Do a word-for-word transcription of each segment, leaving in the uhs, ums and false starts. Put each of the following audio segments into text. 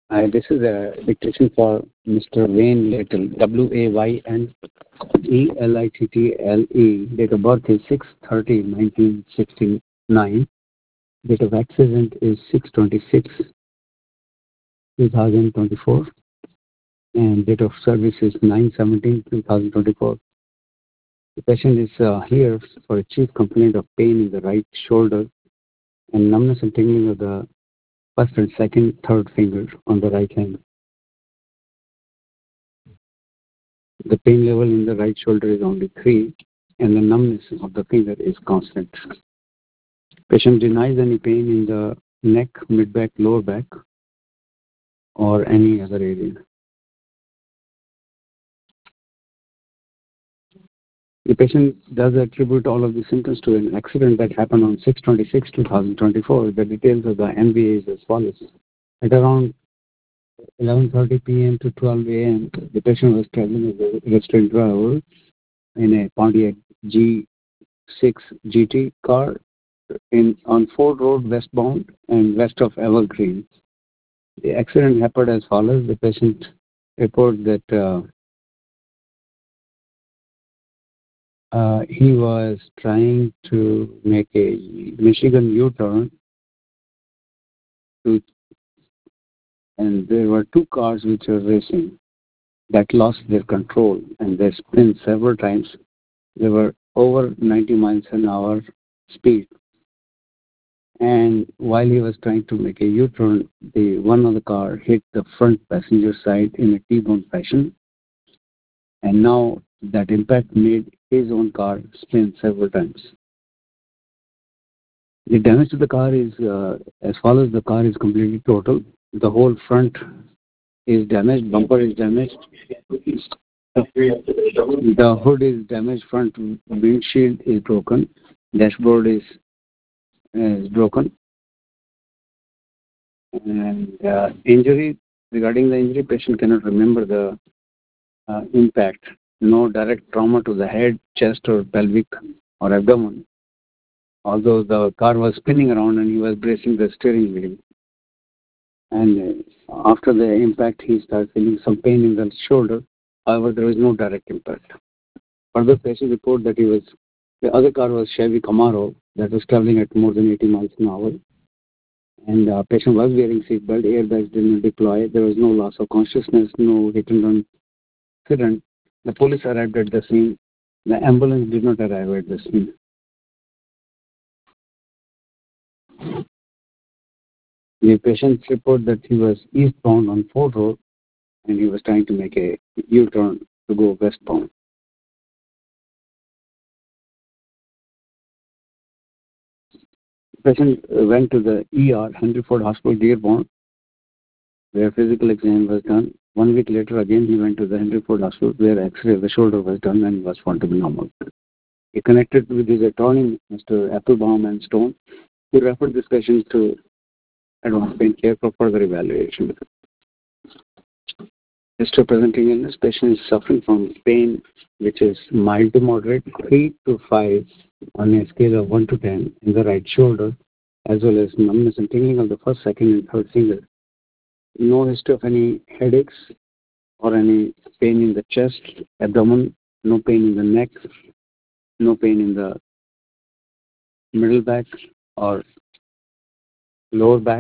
Uh, this is a dictation for Mister Wayne Little, W A Y N E L I T T L E. Date of birth is six thirty nineteen sixty-nine. Date of accident is six twenty-six twenty twenty-four. And date of service is nine seventeen twenty twenty-four. The patient is uh, here for a chief complaint of pain in the right shoulder and numbness and tingling of the first and second, third finger on the right hand. The pain level in the right shoulder is only three, and the numbness of the finger is constant. Patient denies any pain in the neck, mid-back, lower back, or any other area. The patient does attribute all of the symptoms to an accident that happened on six twenty-six twenty twenty-four. The details of the M V A is as follows. At around eleven thirty p.m. to twelve a.m., the patient was traveling as a registered driver in a Pontiac G six G T car in on Ford Road westbound and west of Evergreen. The accident happened as follows. The patient reported that uh, uh, he was trying to make a Michigan U-turn, to, and there were two cars which were racing that lost their control and they spun several times. They were over ninety miles an hour speed. And while he was trying to make a U-turn, the one of the car hit the front passenger side in a T-bone fashion. And now that impact made his own car spin several times. The damage to the car is uh, as follows. The car is completely total. The whole front is damaged. Bumper is damaged. The hood is damaged. Front windshield is broken. Dashboard is, is broken. And uh, injury, regarding the injury, patient cannot remember the uh, impact. No direct trauma to the head, chest, or pelvic or abdomen. Although the car was spinning around and he was bracing the steering wheel. And uh, after the impact, he started feeling some pain in the shoulder. However, there was no direct impact. Further, patient report that he was, the other car was Chevy Camaro that was traveling at more than eighty miles an hour. And the uh, patient was wearing seatbelt, airbags did not deploy. There was no loss of consciousness, no hit and run accident. The police arrived at the scene. The ambulance did not arrive at the scene. The patient reported that he was eastbound on Ford Road and he was trying to make a U-turn to go westbound. The patient went to the E R, Henry Ford Hospital, Dearborn, where physical exam was done. One week later, again, he went to the Henry Ford Hospital, where X-ray of the shoulder was done and was found to be normal. He connected with his attorney, Mister Applebaum and Stone, who referred this patient to advanced pain care for further evaluation. History presenting illness, patient is suffering from pain which is mild to moderate, three to five on a scale of one to ten in the right shoulder, as well as numbness and tingling of the first, second, and third finger. No history of any headaches or any pain in the chest, abdomen, no pain in the neck, no pain in the middle back or lower back,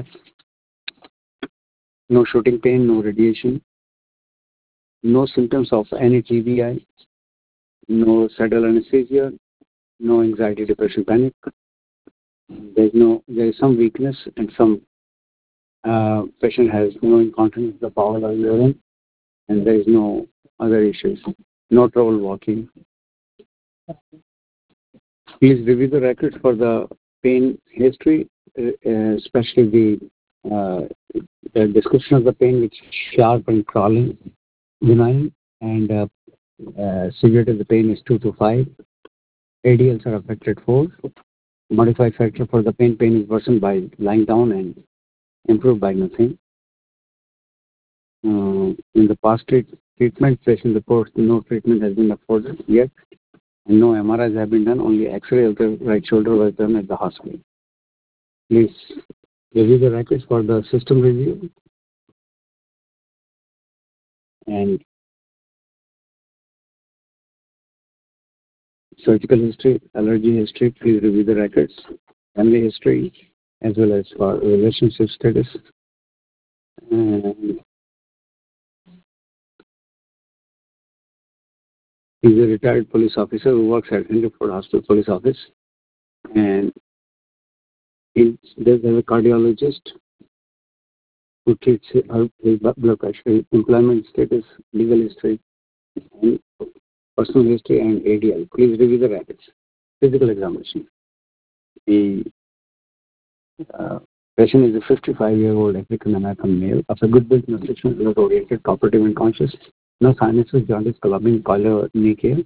no shooting pain, no radiation, no symptoms of any T B I, no saddle anesthesia, no anxiety, depression, panic. There's no, there is some weakness and some uh, patient has no incontinence of the bowel or urine, and there is no other issues, no trouble walking. Please review the records for the pain history, uh, especially the, uh, the description of the pain, which is sharp and crawling, benign, and uh, uh, severity of the pain is two to five. A D Ls are affected four. Modified factor for the pain, pain is worsened by lying down and improved by nothing. Uh, in the past treat, treatment, patient reports no treatment has been afforded yet, and no M R Is have been done. Only X-ray of the right shoulder was done at the hospital. Please review the records for the system review. And surgical history, allergy history, please review the records, family history, as well as for relationship status. And he's a retired police officer who works at Hungerford Hospital Police Office. And he's, there's a cardiologist who treats his blood pressure, employment status, legal history, and personal history, and A D L. Please review the records. Physical examination. The uh, patient is a fifty-five-year-old African-American male of a good build, nutrition, alert-oriented, cooperative, and conscious. No sinuses, jaundice, clubbing, color, knee care,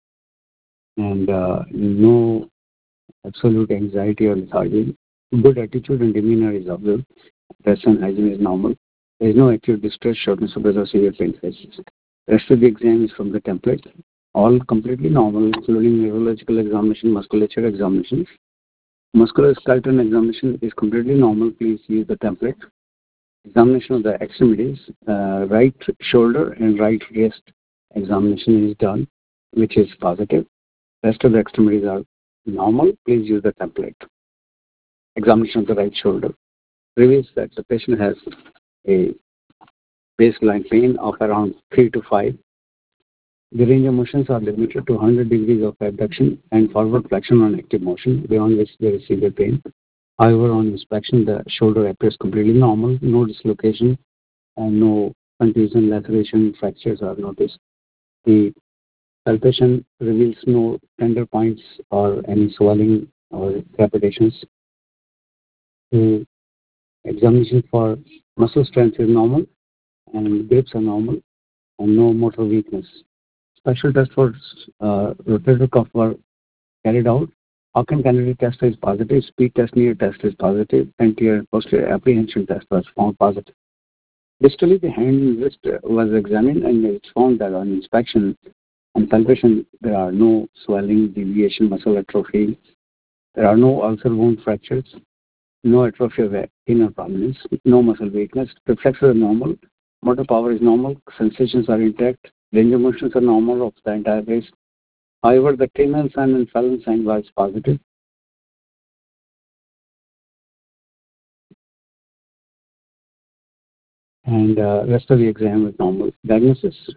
and uh, no absolute anxiety or lethargy. Good attitude and demeanor is observed. Dress and hygiene is normal. There is no acute distress, shortness of breath, or severe pain faces. Rest of the exam is from the template. All completely normal, including neurological examination, musculature examination. Musculoskeletal examination is completely normal. Please use the template. Examination of the extremities, uh, right shoulder and right wrist examination is done, which is positive. Rest of the extremities are normal. Please use the template. Examination of the right shoulder reveals that the patient has a baseline pain of around three to five. The range of motions are limited to one hundred degrees of abduction and forward flexion on active motion, beyond which there is severe pain. However, on inspection, the shoulder appears completely normal, no dislocation, and no contusion, laceration, fractures are noticed. The palpation reveals no tender points or any swelling or crepitations. The examination for muscle strength is normal, and grips are normal, and no motor weakness. Special tests for uh, rotator cuff were carried out. Hawkins Kennedy test is positive, speed test near test is positive, anterior and posterior apprehension test was found positive. Distally, the hand and wrist was examined, and it's found that on inspection and palpation, there are no swelling, deviation, muscle atrophy. There are no ulcer wound fractures, no atrophy of inner prominence, no muscle weakness. Reflexes are normal, motor power is normal, sensations are intact, range of motions are normal of the entire race. However, the Tinel sign and Fallon sign was positive. And uh, rest of the exam was normal. Diagnosis.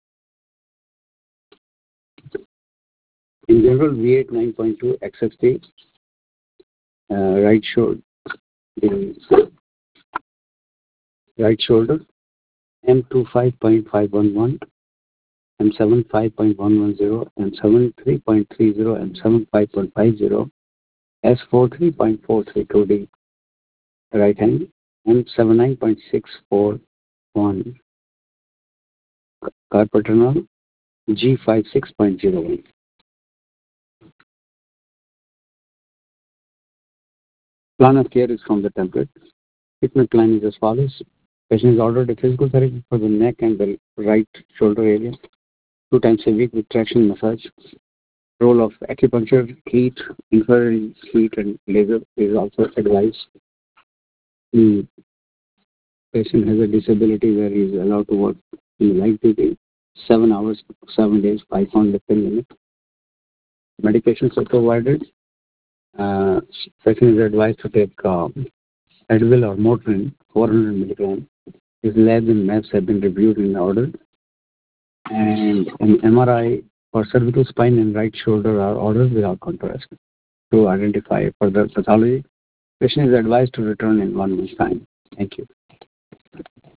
In general, V eight nine point two, X F T, uh, right shoulder, the right shoulder, M twenty-five point five one one, M seventy-five point one one zero, M seventy-three point three zero, M seventy-five point five zero, S forty-three point four three two D, right hand, M seventy-nine point six four one, carpal G fifty-six point zero one. Plan of care is from the template. Treatment plan is as follows. Patient is ordered a physical therapy for the neck and the right shoulder area, two times a week with traction massage. Role of acupuncture, heat, infrared heat, and laser is also advised. The patient has a disability where he is allowed to work in light duty, seven hours, seven days, five pound lifting limit. Medications are provided. Uh, patient is advised to take uh, Advil or Motrin, four hundred milligram. His labs and maps have been reviewed and ordered. And an M R I for cervical spine and right shoulder are ordered without contrast to identify further pathology. Patient is advised to return in one month's time. Thank you.